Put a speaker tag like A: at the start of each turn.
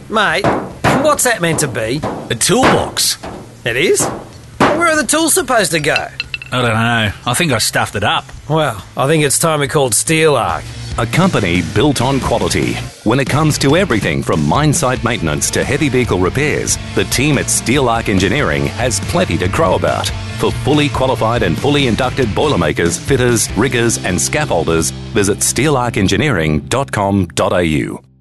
A: Mate, what's that meant to be?
B: A toolbox.
A: It is? Where are the tools supposed to go?
B: I don't know. I think I stuffed it up.
A: Well, I think it's time we called Steel Arc.
C: A company built on quality. When it comes to everything from mine site maintenance to heavy vehicle repairs, the team at Steel Arc Engineering has plenty to crow about. For fully qualified and fully inducted boilermakers, fitters, riggers and scaffolders, visit steelarcengineering.com.au.